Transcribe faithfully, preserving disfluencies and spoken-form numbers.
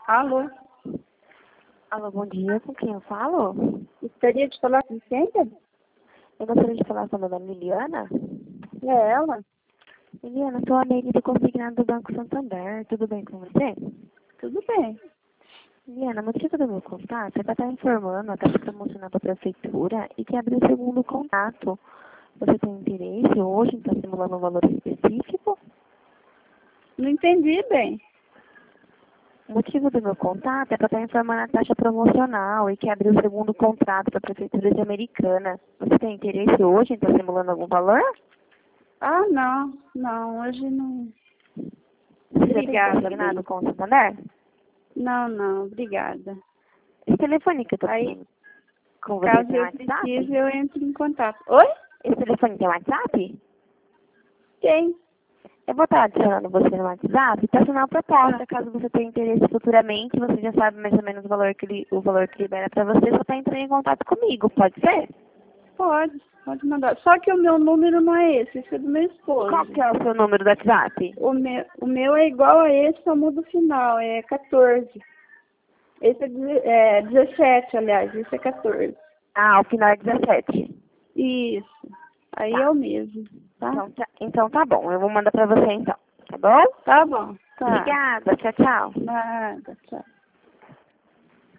Alô? Alô, bom dia. Com quem eu falo? Gostaria de falar com Vicência? Eu gostaria de falar com a dona Liliana. É ela? Liliana, sou a Neide do consignado do Banco Santander. Tudo bem com você? Tudo bem. Liliana, o motivo do meu contato é para estar informando a taxa promocional da prefeitura e que abriu o segundo contato. Você tem interesse hoje em estar simulando um valor específico? Não entendi bem. O motivo do meu contato é para estar informando a taxa promocional e que abriu o segundo contrato da Prefeitura de Americana. Você tem interesse hoje em estar simulando algum valor? Ah, não. Não, hoje não. Você já tem Obrigada, consignado bem. com o Santander? Não, não, obrigada. Esse telefone que eu tô Aí, falando com você caso tem eu WhatsApp? precise, eu entro em contato. Oi? Esse telefone tem WhatsApp? Tem. Eu vou estar adicionando você no WhatsApp para assinar uma proposta. Caso você tenha interesse futuramente, você já sabe mais ou menos o valor que, ele, o valor que libera para você, só está entrando em contato comigo, pode ser? Pode, pode mandar. Só que o meu número não é esse, esse é do meu esposo. Qual que é o seu número do WhatsApp? O meu, o meu é igual a esse, só muda o final, é quatorze. Esse é, deze- é dezessete, aliás, esse é quatorze. Ah, o final é dezessete. Isso. Aí Tá. é o mesmo, tá? Então tá, então tá bom, eu vou mandar para você então, tá bom? Tá bom. Tá. Obrigada, tchau, tchau. Nada. Tchau.